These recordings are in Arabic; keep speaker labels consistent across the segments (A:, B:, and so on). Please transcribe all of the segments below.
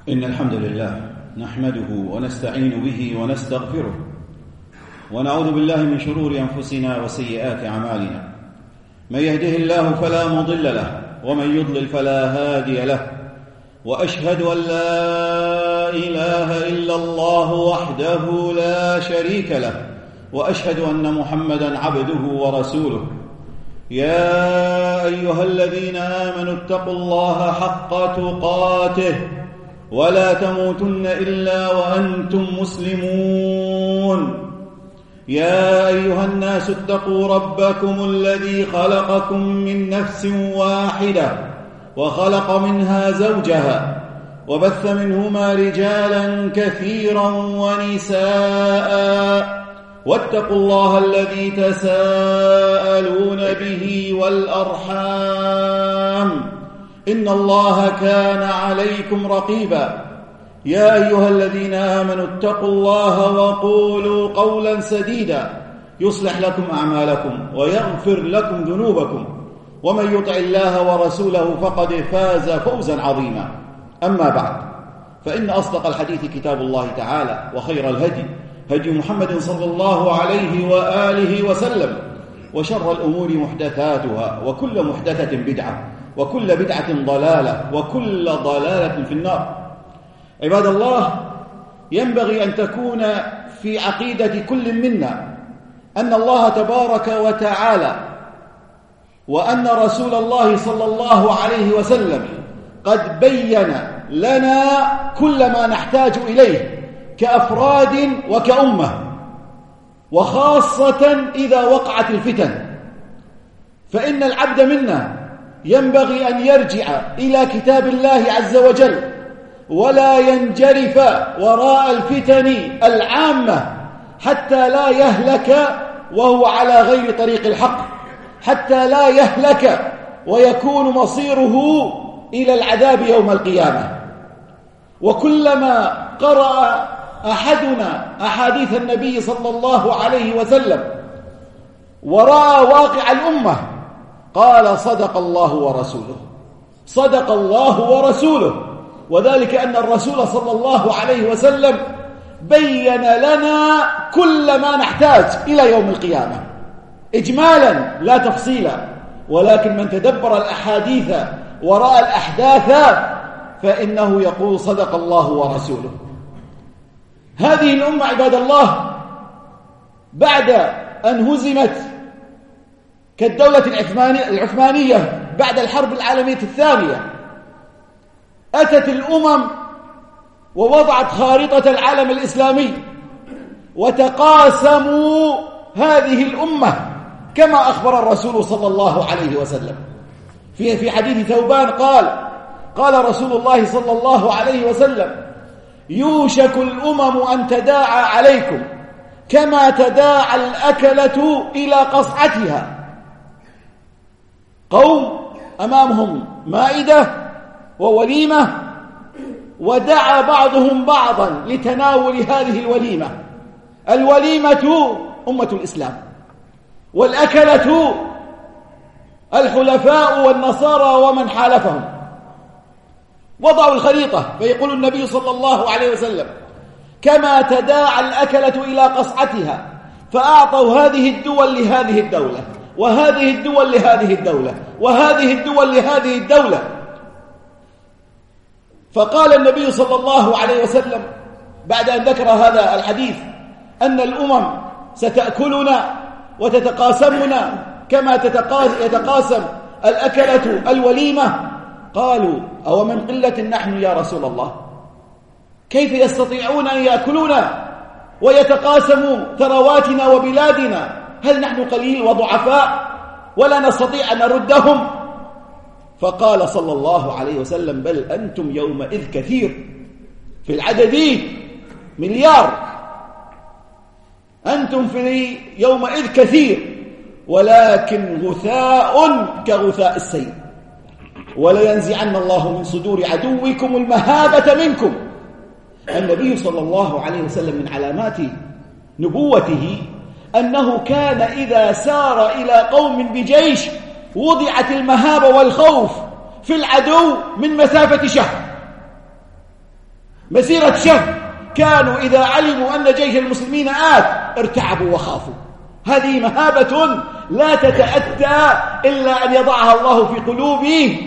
A: إن الحمد لله نحمده ونستعين به ونستغفره ونعوذ بالله من شرور أنفسنا وسيئات أعمالنا. من يهده الله فلا مضل له ومن يضلل فلا هادي له، وأشهد أن لا إله إلا الله وحده لا شريك له، وأشهد أن محمدًا عبده ورسوله. يا أيها الذين آمنوا اتقوا الله حق تقاته ولا تموتن إلا وأنتم مسلمون. يا أيها الناس اتقوا ربكم الذي خلقكم من نفس واحدة وخلق منها زوجها وبث منهما رجالا كثيرا ونساء، واتقوا الله الذي تساءلون به والأرحام إن الله كان عليكم رقيبا. يا أيها الذين آمنوا اتقوا الله وقولوا قولا سديدا يصلح لكم أعمالكم ويغفر لكم ذنوبكم، ومن يطع الله ورسوله فقد فاز فوزا عظيما. أما بعد، فإن أصدق الحديث كتاب الله تعالى، وخير الهدي هدي محمد صلى الله عليه وآله وسلم، وشر الأمور محدثاتها، وكل محدثة بدعة، وكل بدعة ضلالة، وكل ضلالة في النار. عباد الله، ينبغي أن تكون في عقيدة كل منا أن الله تبارك وتعالى وأن رسول الله صلى الله عليه وسلم قد بين لنا كل ما نحتاج إليه كأفراد وكأمة، وخاصة إذا وقعت الفتن، فإن العبد منا ينبغي أن يرجع إلى كتاب الله عز وجل ولا ينجرف وراء الفتن العامة حتى لا يهلك وهو على غير طريق الحق، حتى لا يهلك ويكون مصيره إلى العذاب يوم القيامة. وكلما قرأ أحدنا أحاديث النبي صلى الله عليه وسلم ورأى واقع الأمة قال صدق الله ورسوله، صدق الله ورسوله. وذلك أن الرسول صلى الله عليه وسلم بين لنا كل ما نحتاج إلى يوم القيامة إجمالا لا تفصيلا، ولكن من تدبر الأحاديث ورأى الأحداث فإنه يقول صدق الله ورسوله. هذه الأمة عباد الله بعد أن هزمت كالدولة العثمانية بعد الحرب العالمية الثانية، أتت الأمم ووضعت خارطة العالم الإسلامي، وتقاسموا هذه الأمة كما أخبر الرسول صلى الله عليه وسلم في حديث ثوبان قال رسول الله صلى الله عليه وسلم: يوشك الأمم أن تداعى عليكم كما تداعى الأكلة إلى قصعتها. قوم أمامهم مائدة ووليمة، ودعا بعضهم بعضا لتناول هذه الوليمة. الوليمة أمة الإسلام، والأكلة الحلفاء والنصارى ومن حالفهم. وضعوا الخريطة، فيقول النبي صلى الله عليه وسلم: كما تداعى الأكلة إلى قصعتها، فأعطوا هذه الدول لهذه الدولة، وهذه الدول لهذه الدولة، وهذه الدول لهذه الدولة. فقال النبي صلى الله عليه وسلم بعد أن ذكر هذا الحديث أن الأمم ستأكلنا وتتقاسمنا كما يتقاسم الأكلة الوليمة. قالوا: أو من قلة نحن يا رسول الله؟ كيف يستطيعون أن يأكلونا ويتقاسموا ثرواتنا وبلادنا؟ هل نحن قليل وضعفاء ولا نستطيع أن نردهم؟ فقال صلى الله عليه وسلم: بل أنتم يومئذ كثير، في العدد مليار، أنتم في يومئذ كثير، ولكن غثاء كغثاء السيل، ولينزعن الله من صدور عدوكم المهابة منكم. النبي صلى الله عليه وسلم من علامات نبوته أنه كان إذا سار إلى قوم بجيش وضعت المهابة والخوف في العدو من مسافة شهر، مسيرة شهر، كانوا إذا علموا أن جيش المسلمين ارتعبوا وخافوا. هذه مهابة لا تتأتى إلا أن يضعها الله في قلوب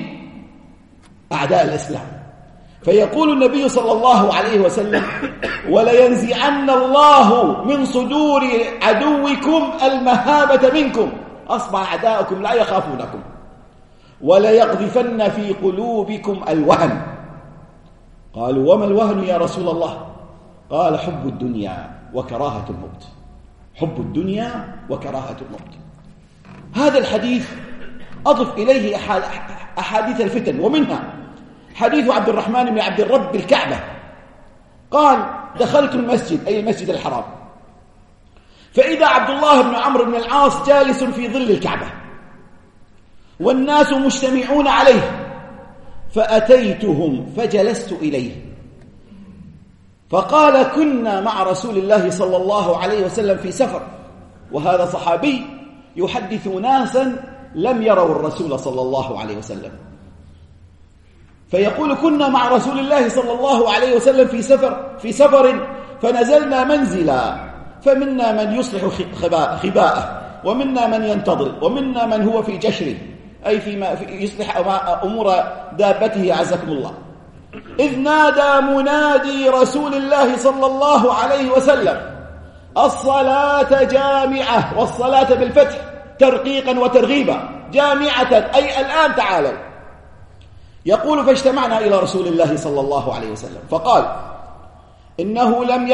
A: أعداء الإسلام. فيقول النبي صلى الله عليه وسلم: ولينزعن الله من صدور عدوكم المهابة منكم، أصبح أعداؤكم لا يخافونكم، وليقذفن في قلوبكم الوهن. قالوا: وما الوهن يا رسول الله؟ قال: حب الدنيا وكراهة الموت. حب الدنيا وكراهة الموت. هذا الحديث أضف إليه أحاديث الفتن، ومنها حديث عبد الرحمن بن عبد الرب بالكعبة قال: دخلت المسجد، أي المسجد الحرام، فإذا عبد الله بن عمرو بن العاص جالس في ظل الكعبة والناس مجتمعون عليه، فأتيتهم فجلست إليه، فقال: كنا مع رسول الله صلى الله عليه وسلم في سفر. وهذا صحابي يحدث ناسا لم يروا الرسول صلى الله عليه وسلم، فيقول: كنا مع رسول الله صلى الله عليه وسلم في سفر فنزلنا منزلا، فمنا من يصلح خباءه، ومنا من ينتظر، ومنا من هو في جشره، أي فيما يصلح أمور دابته عزكم الله. إذ نادى منادي رسول الله صلى الله عليه وسلم: الصلاة جامعة، والصلاة بالفتح ترقيقا وترغيبا، جامعة أي الآن تعالوا. يقول: فاجتمعنا إلى رسول الله صلى الله عليه وسلم فقال: إنه لم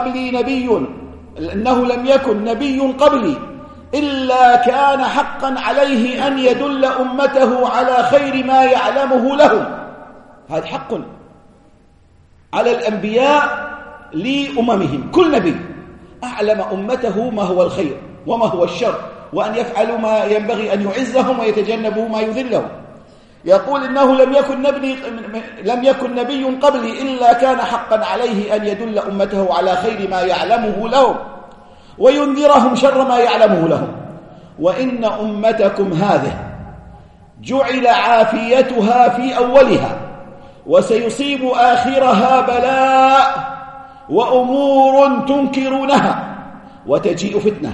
A: يكن نبي قبلي إلا كان حقا عليه أن يدل أمته على خير ما يعلمه لهم. هذا حق على الأنبياء لأممهم، كل نبي أعلم أمته ما هو الخير وما هو الشر، وأن يفعلوا ما ينبغي أن يعزهم ويتجنبوا ما يذلهم. يقول: إنه لم يكن نبي قبلي إلا كان حقا عليه أن يدل أمته على خير ما يعلمه لهم وينذرهم شر ما يعلمه لهم. وإن أمتكم هذه جعل عافيتها في أولها، وسيصيب آخرها بلاء وأمور تنكرونها، وتجيء فتنة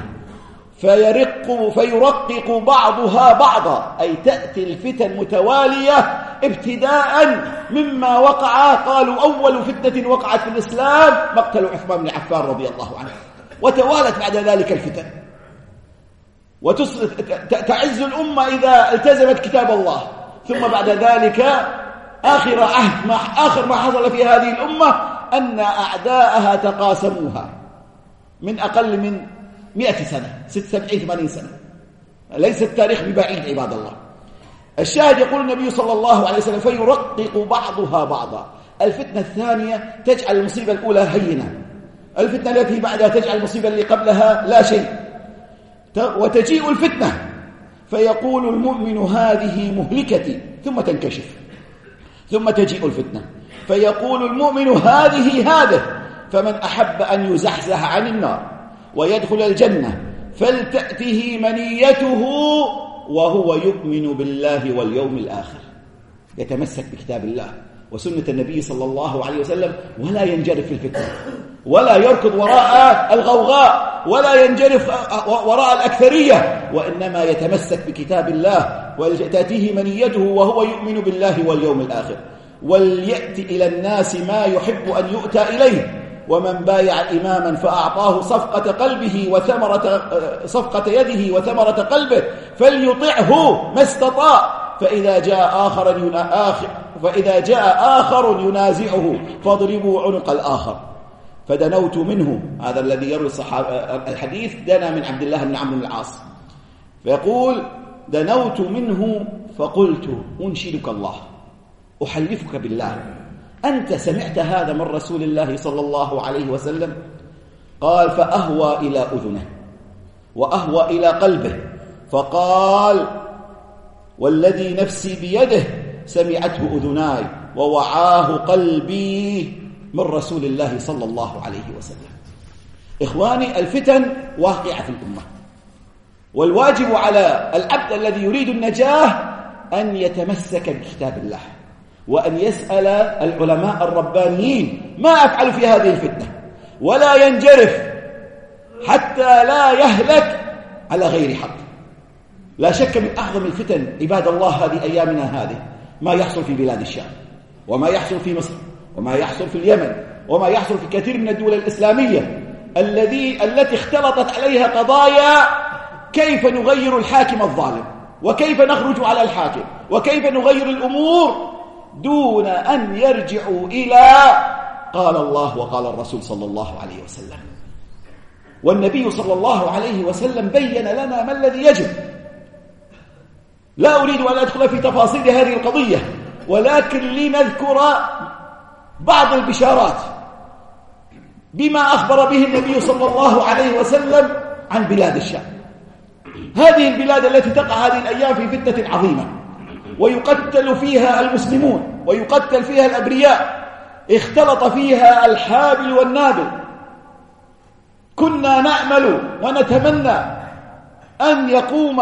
A: فيرقق بعضها بعضا، أي تأتي الفتن متوالية ابتداء مما وقع. قالوا: أول فتنة وقعت في الإسلام مقتل عثمان بن عفان رضي الله عنه، وتوالت بعد ذلك الفتن، وتعز الأمة إذا التزمت كتاب الله. ثم بعد ذلك آخر ما حصل في هذه الأمة أن أعداءها تقاسموها من أقل من 100 سنة، 70-80 سنة، ليس التاريخ ببعيد عباد الله. الشاهد يقول النبي صلى الله عليه وسلم: فيرقق بعضها بعضا. الفتنة الثانية تجعل المصيبة الأولى هينة، الفتنة التي بعدها تجعل المصيبة اللي قبلها لا شيء، وتجيء الفتنة فيقول المؤمن: هذه مهلكتي، ثم تنكشف، ثم تجيء الفتنة فيقول المؤمن: هذه، فمن أحب أن يزحزح عن النار ويدخل الجنة فلتأته منيته وهو يؤمن بالله واليوم الآخر. يتمسك بكتاب الله وسنة النبي صلى الله عليه وسلم، ولا ينجرف في الفتنة، ولا يركض وراء الغوغاء، ولا ينجرف وراء الأكثرية، وإنما يتمسك بكتاب الله وتأتيه منيته وهو يؤمن بالله واليوم الآخر. وليأتي إلى الناس ما يحب أن يؤتى إليه. ومن بايع إماما فأعطاه صفقة يده وثمرة قلبه فليطعه ما استطاع، فإذا جاء آخر ينازعه فاضربوا عنق الآخر. فدنوت منه، هذا الذي يروي الحديث دنا من عبد الله بن عمرو بن العاص، فيقول: دنوت منه فقلت: أنشدك الله، أحلفك بالله، أنت سمعت هذا من رسول الله صلى الله عليه وسلم؟ قال: فأهوى إلى أذنه وأهوى إلى قلبه، فقال: والذي نفسي بيده سمعته أذناي ووعاه قلبي من رسول الله صلى الله عليه وسلم. إخواني، الفتن واقعة في الأمة، والواجب على العبد الذي يريد النجاة أن يتمسك بكتاب الله وأن يسأل العلماء الربانيين ما أفعل في هذه الفتنة، ولا ينجرف حتى لا يهلك على غير حق. لا شك من أعظم الفتن عباد الله هذه أيامنا هذه ما يحصل في بلاد الشام، وما يحصل في مصر، وما يحصل في اليمن، وما يحصل في كثير من الدول الإسلامية التي اختلطت عليها قضايا كيف نغير الحاكم الظالم، وكيف نخرج على الحاكم، وكيف نغير الأمور دون أن يرجعوا إلى قال الله وقال الرسول صلى الله عليه وسلم. والنبي صلى الله عليه وسلم بين لنا ما الذي يجب. لا أريد أن أدخل في تفاصيل هذه القضية، ولكن لنذكر بعض البشارات بما أخبر به النبي صلى الله عليه وسلم عن بلاد الشام. هذه البلاد التي تقع هذه الأيام في فتنة عظيمة، ويقتل فيها المسلمون، ويقتل فيها الأبرياء، اختلط فيها الحابل والنابل. كنا نأمل ونتمنى أن يقوم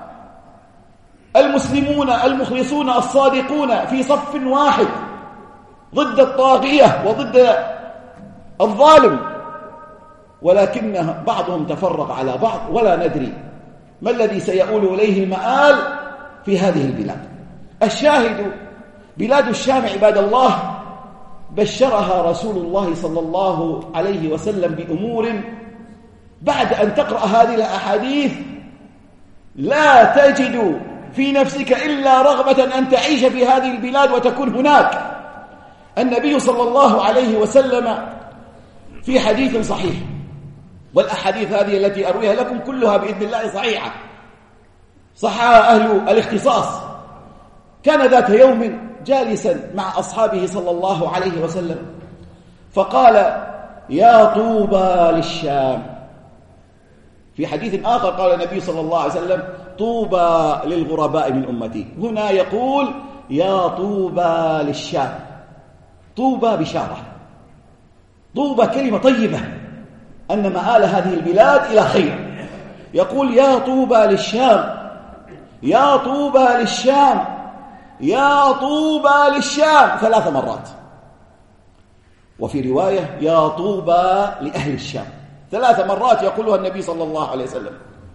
A: المسلمون المخلصون الصادقون في صف واحد ضد الطاغية وضد الظالم، ولكن بعضهم تفرق على بعض، ولا ندري ما الذي سيؤول إليه المآل في هذه البلاد. الشاهد بلاد الشام عباد الله بشرها رسول الله صلى الله عليه وسلم بأمور بعد أن تقرأ هذه الأحاديث لا تجد في نفسك إلا رغبة أن تعيش في هذه البلاد وتكون هناك. النبي صلى الله عليه وسلم في حديث صحيح، والأحاديث هذه التي أرويها لكم كلها بإذن الله صحيحة، صحها أهل الاختصاص. كان ذات يوم جالسا مع أصحابه صلى الله عليه وسلم فقال: يا طوبى للشام. في حديث آخر قال النبي صلى الله عليه وسلم: طوبى للغرباء من أمتي. هنا يقول: يا طوبى للشام. طوبى بشارة، طوبى كلمة طيبة أن مآل هذه البلاد إلى خير. يقول: يا طوبى للشام، يا طوبى للشام، يا طوبى للشام 3 مرات. وفي رواية: يا طوبى لأهل الشام 3 مرات يقولها النبي صلى الله عليه وسلم.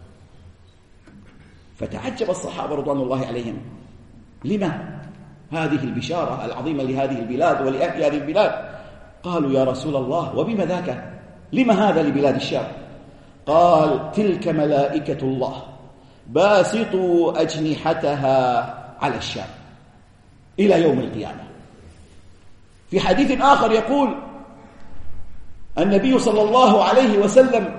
A: فتعجب الصحابة رضوان الله عليهم: لما هذه البشارة العظيمة لهذه البلاد ولأهل هذه البلاد؟ قالوا: يا رسول الله، وبما ذاك؟ لما هذا لبلاد الشام؟ قال: تلك ملائكة الله باسطوا أجنحتها على الشام إلى يوم القيامة. في حديث آخر يقول النبي صلى الله عليه وسلم: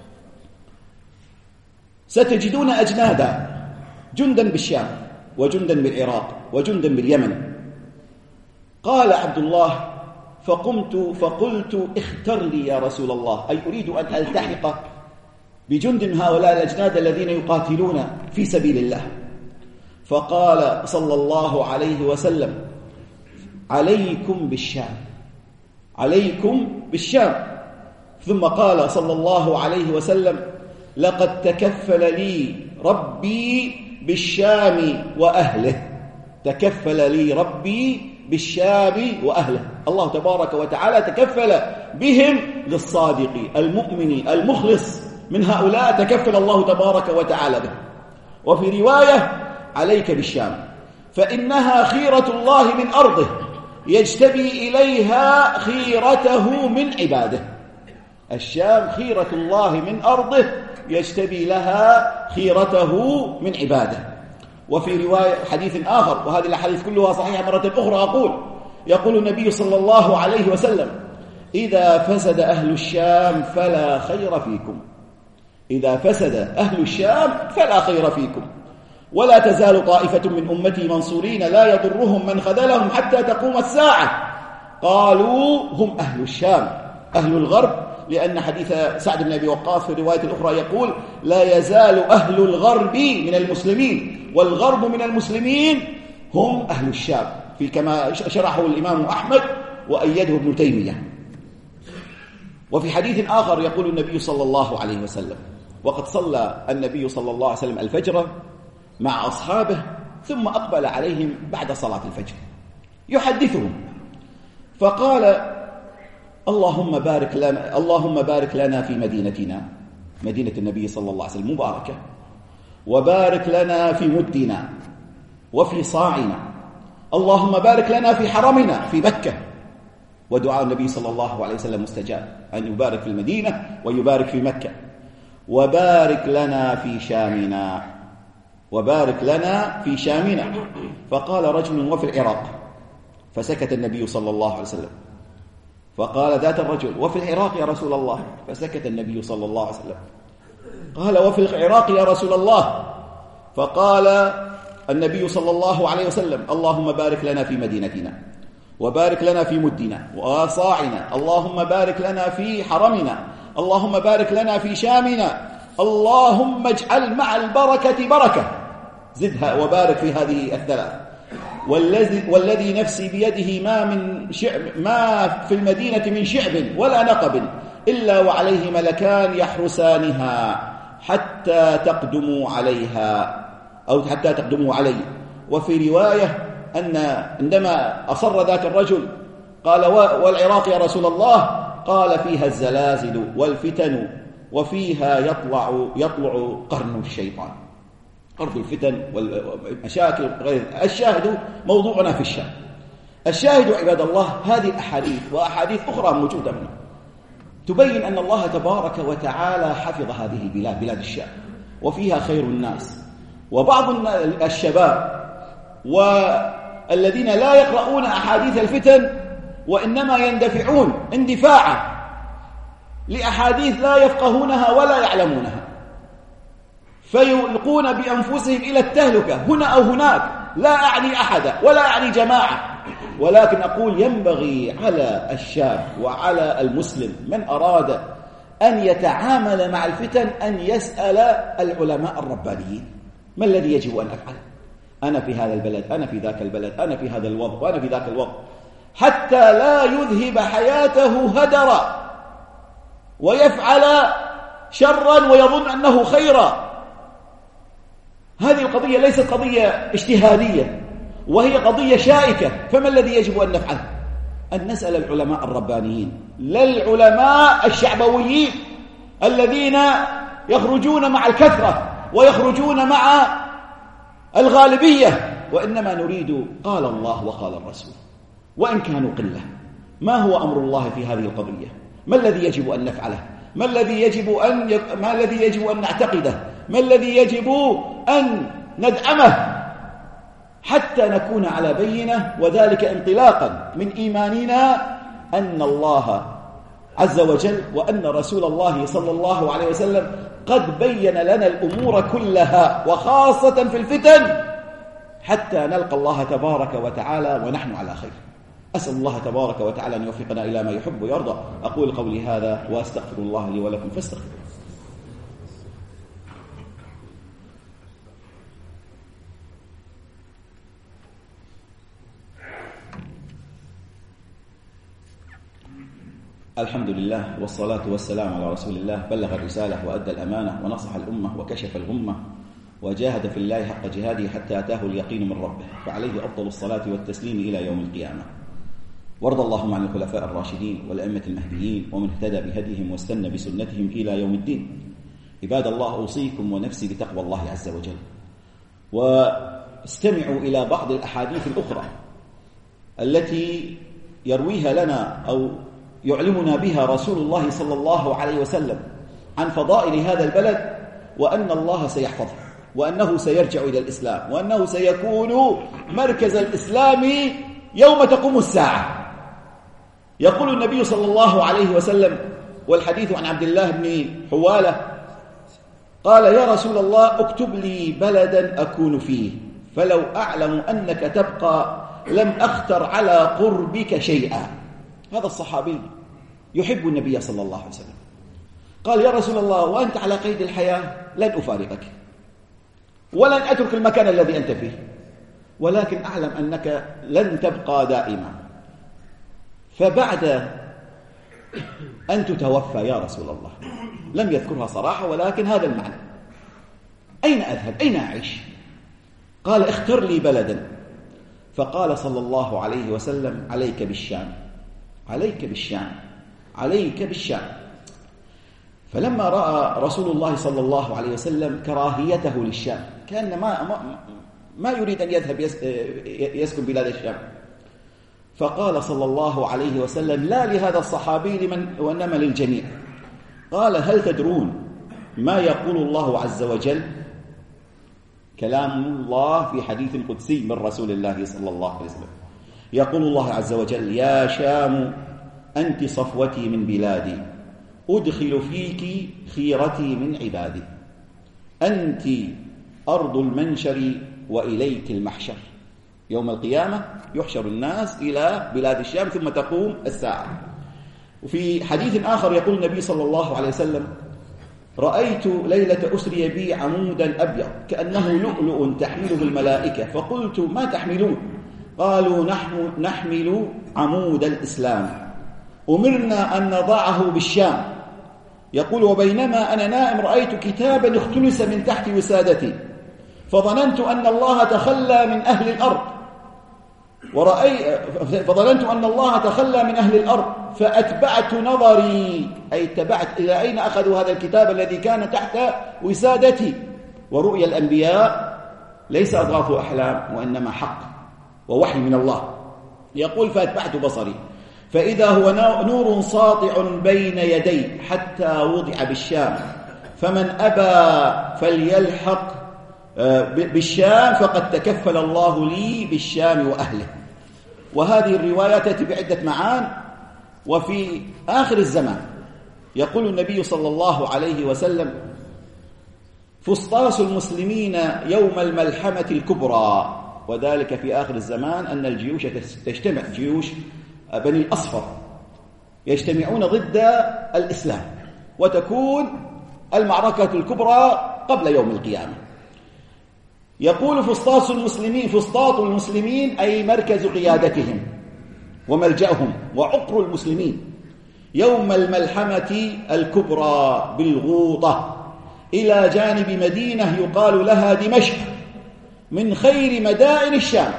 A: ستجدون أجنادا، جندا بالشام، وجندا بالعراق، وجندا باليمن. قال عبد الله: فقمت فقلت: اختر لي يا رسول الله، أي أريد أن ألتحق بجند هؤلاء الأجناد الذين يقاتلون في سبيل الله. فقال صلى الله عليه وسلم: عليكم بالشام، عليكم بالشام. ثم قال صلى الله عليه وسلم: لقد تكفل لي ربي بالشام وأهله. تكفل لي ربي بالشام وأهله. الله تبارك وتعالى تكفل بهم للصادق المؤمن المخلص من هؤلاء، تكفل الله تبارك وتعالى به. وفي رواية: عليك بالشام فإنها خيرة الله من أرضه يجتبي إليها خيرته من عباده. الشام خيرة الله من أرضه يجتبي لها خيرته من عباده. وفي رواية حديث آخر، وهذه الأحاديث كلها صحيحة مرة أخرى، يقول النبي صلى الله عليه وسلم: إذا فسد أهل الشام فلا خير فيكم. إذا فسد أهل الشام فلا خير فيكم، ولا تزال طائفة من أمتي منصورين لا يضرهم من خذلهم حتى تقوم الساعة. قالوا: هم أهل الشام، أهل الغرب، لأن حديث سعد بن أبي وقاص في الرواية الأخرى يقول: لا يزال أهل الغرب من المسلمين، والغرب من المسلمين هم أهل الشام، في كما شرحه الإمام أحمد وأيده ابن تيمية. وفي حديث آخر يقول النبي صلى الله عليه وسلم: وقد صلى النبي صلى الله عليه وسلم الفجر مع أصحابه ثم أقبل عليهم بعد صلاة الفجر، يحدثهم، فقال اللهم بارك لنا في مدينتنا، مدينة النبي صلى الله عليه وسلم مباركة، وبارك لنا في مدنا وفي صاعنا، اللهم بارك لنا في حرمنا في مكة. ودعاء النبي صلى الله عليه وسلم مستجاب، أن يبارك في المدينة ويبارك في مكة. وبارك لنا في شامنا، وبارك لنا في شامنا. فقال رجل وفي العراق، فسكت النبي صلى الله عليه وسلم. فقال ذات الرجل وفي العراق يا رسول الله، فسكت النبي صلى الله عليه وسلم. قال وفي العراق يا رسول الله، فقال النبي صلى الله عليه وسلم اللهم بارك لنا في مدينتنا، وبارك لنا في مدنا وصاعنا، اللهم بارك لنا في حرمنا، اللهم بارك لنا في شامنا، اللهم اجعل مع البركة بركة، زدها وبارك في هذه الثلاث. والذي نفسي بيده ما في المدينة من شعب ولا نقب إلا وعليه ملكان يحرسانها حتى تقدموا عليها أو حتى تقدموا علي. وفي رواية أن عندما أصر ذاك الرجل قال والعراق يا رسول الله، قال فيها الزلازل والفتن وفيها يطلع قرن الشيطان، أرض الفتن والمشاكل غير. الشاهد موضوعنا في الشام. الشاهد عباد الله هذه الأحاديث وأحاديث أخرى موجودة هنا تبين أن الله تبارك وتعالى حفظ هذه البلاد، بلاد الشام، وفيها خير الناس. وبعض الشباب والذين لا يقرؤون أحاديث الفتن وإنما يندفعون اندفاعا لأحاديث لا يفقهونها ولا يعلمونها، فيلقون بأنفسهم إلى التهلكة هنا أو هناك. لا أعني أحدا ولا أعني جماعة، ولكن أقول ينبغي على الشاب وعلى المسلم من أراد أن يتعامل مع الفتن أن يسأل العلماء الربانيين ما الذي يجب أن أفعل؟ أنا في هذا البلد، أنا في ذاك البلد، أنا في هذا الوضع وأنا في ذاك الوضع، حتى لا يذهب حياته هدرا ويفعل شرا ويظن أنه خيرا. هذه القضية ليست قضية اجتهادية، وهي قضية شائكة. فما الذي يجب أن نفعله؟ أن نسأل العلماء الربانيين، لا العلماء الشعبويين الذين يخرجون مع الكثرة ويخرجون مع الغالبية، وإنما نريد قال الله وقال الرسول وإن كانوا قلة. ما هو أمر الله في هذه القضية؟ ما الذي يجب أن نفعله؟ ما الذي يجب أن نعتقده؟ ما الذي يجب أن ندعمه حتى نكون على بينة؟ وذلك انطلاقا من إيماننا أن الله عز وجل وأن رسول الله صلى الله عليه وسلم قد بين لنا الأمور كلها، وخاصة في الفتن، حتى نلقى الله تبارك وتعالى ونحن على خير. أسأل الله تبارك وتعالى أن يوفقنا إلى ما يحب ويرضى. أقول قولي هذا وأستغفر الله لي ولكم فاستغفروه. الحمد لله والصلاة والسلام على رسول الله، بلغ الرسالة وأدى الأمانة ونصح الأمة وكشف الغمة وجاهد في الله حق جهاده حتى أتاه اليقين من ربه، فعليه أفضل الصلاة والتسليم إلى يوم القيامة. وارض اللهم عن الخلفاء الراشدين والأئمة المهديين ومن اهتدى بهديهم واستنى بسنتهم إلى يوم الدين. عباد الله، أوصيكم ونفسي بتقوى الله عز وجل، واستمعوا إلى بعض الأحاديث الأخرى التي يرويها لنا أو يعلمنا بها رسول الله صلى الله عليه وسلم عن فضائل هذا البلد، وأن الله سيحفظه، وأنه سيرجع إلى الإسلام، وأنه سيكون مركز الإسلام يوم تقوم الساعة. يقول النبي صلى الله عليه وسلم، والحديث عن عبد الله بن حوالة قال يا رسول الله اكتب لي بلدا أكون فيه، فلو أعلم أنك تبقى لم أختر على قربك شيئا. هذا الصحابي يحب النبي صلى الله عليه وسلم، قال يا رسول الله وأنت على قيد الحياة لن أفارقك ولن أترك المكان الذي أنت فيه، ولكن أعلم أنك لن تبقى دائما، فبعد أن تتوفى يا رسول الله. لم يذكرها صراحة، ولكن هذا المعنى. أين أذهب؟ أين أعيش؟ قال اختر لي بلدا فقال صلى الله عليه وسلم: عليك بالشام، عليك بالشام، عليك بالشام. فلما رأى رسول الله صلى الله عليه وسلم كراهيته للشام، كان ما يريد أن يذهب يسكن بلاد الشام، فقال صلى الله عليه وسلم لا لهذا الصحابي وإنما للجميع، قال: هل تدرون ما يقول الله عز وجل؟ كلام الله في حديث قدسي من رسول الله صلى الله عليه وسلم. يقول الله عز وجل: يا شام أنت صفوتي من بلادي، أدخل فيك خيرتي من عبادي، أنت أرض المنشر وإليك المحشر. يوم القيامة يحشر الناس إلى بلاد الشام ثم تقوم الساعة. وفي حديث آخر يقول النبي صلى الله عليه وسلم: رأيت ليلة أسري بي عمودا أبيض كأنه لؤلؤ تحمله الملائكة، فقلت: ما تحملون؟ قالوا: نحمل عمود الإسلام، أمرنا أن نضعه بالشام. يقول: وبينما أنا نائم رأيت كتابا اختلس من تحت وسادتي، فظننت أن الله تخلى من أهل الأرض، فأتبعت نظري، أي اتبعت إلى أين أخذوا هذا الكتاب الذي كان تحت وسادتي. ورؤيا الأنبياء ليس أضغاث أحلام وإنما حق ووحي من الله. يقول: فأتبعت بصري فإذا هو نور ساطع بين يدي حتى وضع بالشام، فمن أبى فليلحق بالشام فقد تكفل الله لي بالشام وأهله. وهذه الرواية تأتي بعدة معان. وفي آخر الزمان يقول النبي صلى الله عليه وسلم: فسطاس المسلمين يوم الملحمة الكبرى، وذلك في آخر الزمان أن الجيوش تجتمع، جيوش بني الأصفر يجتمعون ضد الإسلام، وتكون المعركة الكبرى قبل يوم القيامة. يقول: فسطاط المسلمين أي مركز قيادتهم وملجأهم وعقر المسلمين يوم الملحمة الكبرى بالغوطة إلى جانب مدينة يقال لها دمشق من خير مدائن الشام.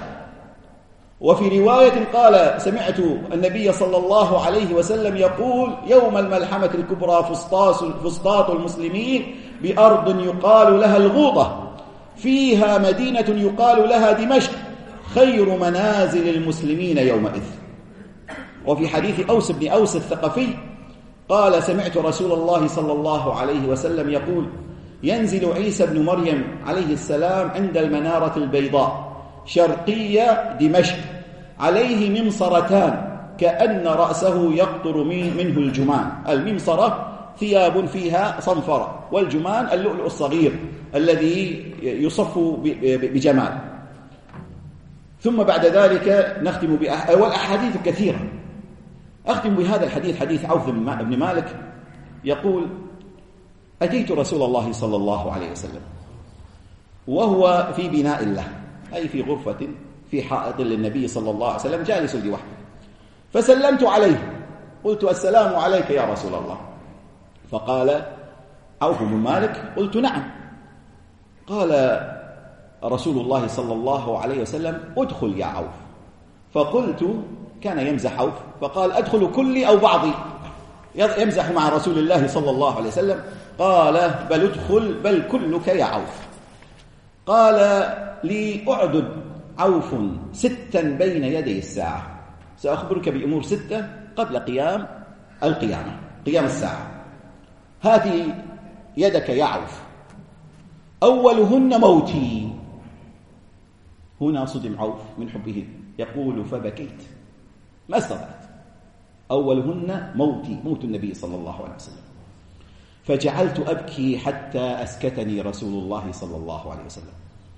A: وفي رواية قال: سمعت النبي صلى الله عليه وسلم يقول: يوم الملحمة الكبرى فسطاط المسلمين بأرض يقال لها الغوطة فيها مدينة يقال لها دمشق خير منازل المسلمين يومئذ. وفي حديث أوس بن أوس الثقفي قال: سمعت رسول الله صلى الله عليه وسلم يقول: ينزل عيسى بن مريم عليه السلام عند المنارة البيضاء شرقية دمشق عليه ممصرتان كأن رأسه يقطر منه الجمان. الممصرة ثياب فيها صنفرة، والجمان اللؤلؤ الصغير الذي يصف بجمال. ثم بعد ذلك نختم والأحاديث كثيرة. أختم بهذا الحديث، حديث عوف بن مالك يقول: أتيت رسول الله صلى الله عليه وسلم وهو في بناء له، أي في غرفة في حائط للنبي صلى الله عليه وسلم جالس لوحده، فسلمت عليه قلت: السلام عليك يا رسول الله. فقال عوف بن مالك: قلت: نعم. قال رسول الله صلى الله عليه وسلم: ادخل يا عوف. فقلت، كان يمزح عوف، فقال: أدخل كلي أو بعضي، يمزح مع رسول الله صلى الله عليه وسلم. قال: بل ادخل، بل كلك يا عوف. قال لي: أعدد عوف 6 بين يدي الساعة، سأخبرك بأمور 6 قبل قيام القيامة، قيام الساعة. هذه يدك يا عوف. أولهن موتي. هنا صدم عوف من حبه، يقول: فبكيت، ما استطعت. أولهن موتي، موت النبي صلى الله عليه وسلم. فجعلت أبكي حتى أسكتني رسول الله صلى الله عليه وسلم.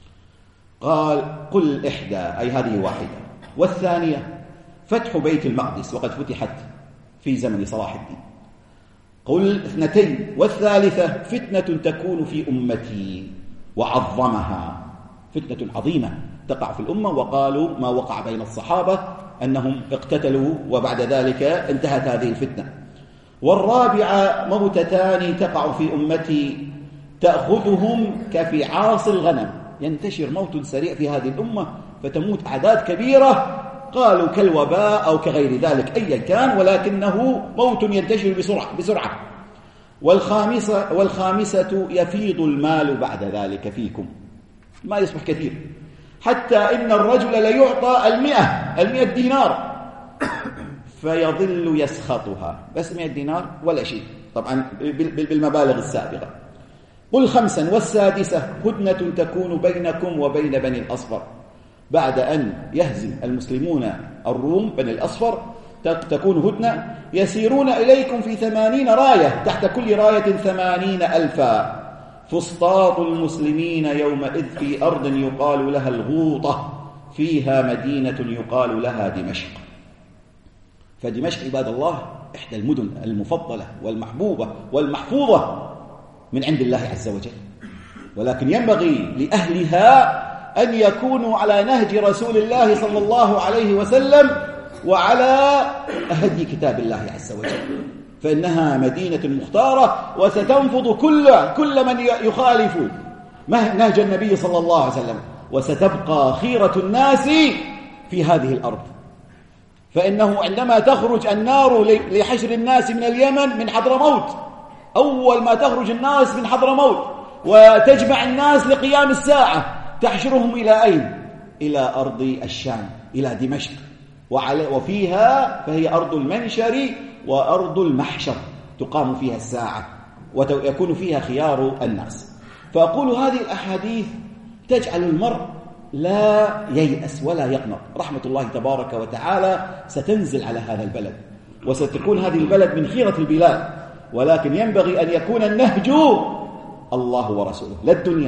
A: قال: قل إحدى، أي هذه واحدة، والثانية فتح بيت المقدس وقد فتحت في زمن صلاح الدين. قل 2، والثالثة فتنة تكون في أمتي، وعظمها، فتنة عظيمة تقع في الأمة. وقالوا ما وقع بين الصحابة أنهم اقتتلوا وبعد ذلك انتهت هذه الفتنة. والرابعة موتتان تقع في أمتي تأخذهم كفعاص الغنم، ينتشر موت سريع في هذه الأمة فتموت أعداد كبيرة، قالوا كالوباء أو كغير ذلك أيا كان، ولكنه موت ينتشر بسرعة. والخامسة يفيض المال بعد ذلك فيكم، ما يصبح كثير، حتى إن الرجل ليعطى 100 دينار فيظل يسخطها، بس 100 دينار ولا شيء طبعا بالمبالغ السابقة. قل 5 والسادسة هدنة تكون بينكم وبين بني الأصفر، بعد أن يهزم المسلمون الروم بني الأصفر تكون هدنة، يسيرون إليكم في 80 راية، تحت كل راية 80,000 فسطاط المسلمين يومئذ في أرض يقال لها الغوطة، فيها مدينة يقال لها دمشق. فدمشق عباد الله إحدى المدن المفضلة والمحبوبة والمحفوظة من عند الله عز وجل، ولكن ينبغي لأهلها أن يكونوا على نهج رسول الله صلى الله عليه وسلم وعلى هدي كتاب الله عز وجل، فإنها مدينة مختارة، وستنفض كل من يخالف نهج النبي صلى الله عليه وسلم، وستبقى خيرة الناس في هذه الأرض. فإنه عندما تخرج النار لحشر الناس من اليمن من حضرموت، أول ما تخرج الناس من حضرموت وتجمع الناس لقيام الساعة، تحشرهم إلى أين؟ إلى أرض الشام، إلى دمشق، وفيها فهي أرض المنشر وأرض المحشر، تقام فيها الساعة ويكون فيها خيار الناس. فأقول هذه الأحاديث تجعل المرء لا ييأس ولا يقنط، رحمة الله تبارك وتعالى ستنزل على هذا البلد، وستكون هذه البلد من خيرة البلاد، ولكن ينبغي أن يكون النهج الله ورسوله، لا الدنيا،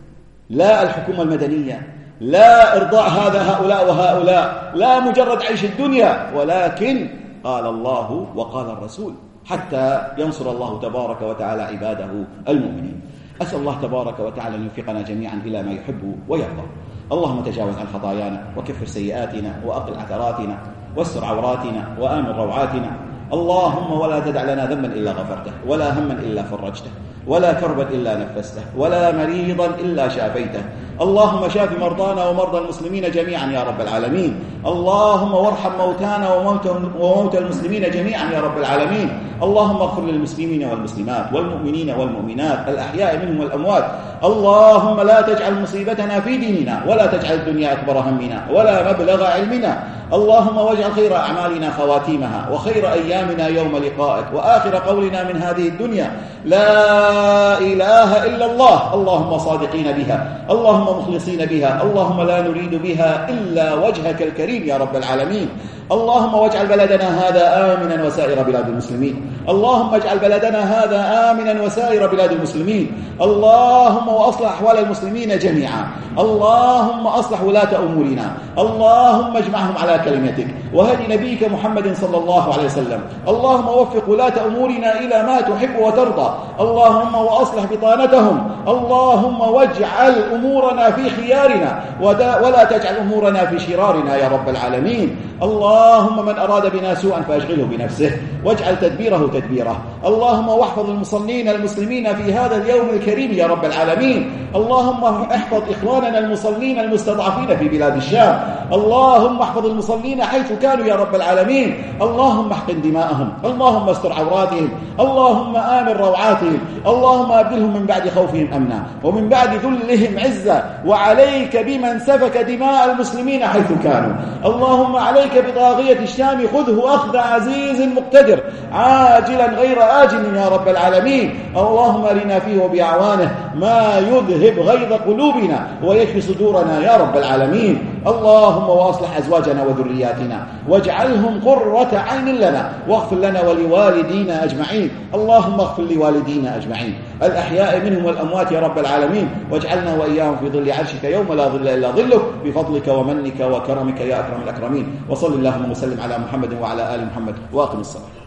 A: لا الحكومة المدنية، لا إرضاء هؤلاء وهؤلاء، لا مجرد عيش الدنيا، ولكن قال الله وقال الرسول، حتى ينصر الله تبارك وتعالى عباده المؤمنين. أسأل الله تبارك وتعالى أن يوفقنا جميعا إلى ما يحب ويرضى. اللهم تجاوز عن خطايانا، وكفر سيئاتنا، وأقل عثراتنا، واستر عوراتنا، وآمن روعاتنا. اللهم ولا تدع لنا ذنبا إلا غفرته، ولا هما إلا فرجته، ولا كربا إلا نفسته، ولا مريضا إلا شافيته. اللهم شاف مرضانا ومرضى المسلمين جميعا يا رب العالمين. اللهم وارحم موتانا وموتى المسلمين جميعا يا رب العالمين. اللهم اغفر للمسلمين والمسلمات والمؤمنين والمؤمنات الأحياء منهم والأموات. اللهم لا تجعل مصيبتنا في ديننا، ولا تجعل الدنيا أكبر همنا ولا مبلغ علمنا. اللهم واجعل خير أعمالنا خواتيمها، وخير أيامنا يوم لقائك، وآخر قولنا من هذه الدنيا لا إله إلا الله. اللهم صادقين بها، اللهم مخلصين بها، اللهم لا نريد بها إلا وجهك الكريم يا رب العالمين. اللهم واجعل بلدنا هذا آمنا وسائر بلاد المسلمين. اللهم اجعل بلدنا هذا آمنا وسائر بلاد المسلمين. اللهم وأصلح أحوال المسلمين جميعا. اللهم أصلح ولاة أمورنا. اللهم اجمعهم على كلمتك وهدي نبيك محمد صلى الله عليه وسلم. اللهم وفق ولاة أمورنا إلى ما تحب وترضى. اللهم وأصلح بطانتهم. اللهم واجعل أمورنا في خيارنا ولا تجعل أمورنا في شرارنا يا رب العالمين. اللهم من أراد بنا سوءا فأشغله بنفسه واجعل تدبيره تدبيره. اللهم واحفظ المصلين المسلمين في هذا اليوم الكريم يا رب العالمين. اللهم احفظ إخواننا المصلين المستضعفين في بلاد الشام. اللهم احفظ المصلين حيث كانوا يا رب العالمين. اللهم احقن دماءهم، اللهم استر عوراتهم، اللهم آمن روعاتهم، اللهم أبدلهم من بعد خوفهم أمنا ومن بعد ذلهم عزة. وعليك بمن سفك دماء المسلمين حيث كانوا. اللهم عليك بطاغية الشام، خذه أخذ عزيز مقتدر عاجلا غير آجل يا رب العالمين. اللهم أرنا فيه وبأعوانه ما يذهب غيظ قلوبنا ويشفي صدورنا يا رب العالمين. اللهم واصلح أزواجنا وذرياتنا واجعلهم قرة عين لنا، واغفر لنا ولوالدينا أجمعين. اللهم اغفر لوالدينا أجمعين الأحياء منهم والأموات يا رب العالمين، واجعلنا وإياهم في ظل عرشك يوم لا ظل إلا ظلك، بفضلك ومنك وكرمك يا أكرم الأكرمين. وصل اللهم وسلم على محمد وعلى آل محمد، وأقم الصلاة.